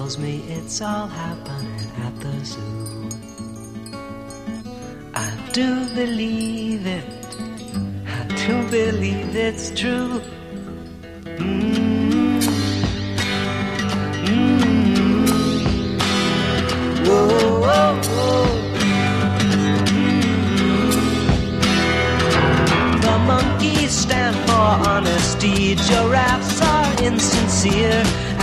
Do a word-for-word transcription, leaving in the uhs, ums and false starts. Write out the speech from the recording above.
tells me it's all happening at the zoo. I do believe it, I do believe it's true. Mm. Mm. Whoa, whoa, whoa. Mm. The monkeys stand for honesty, giraffes are insincere,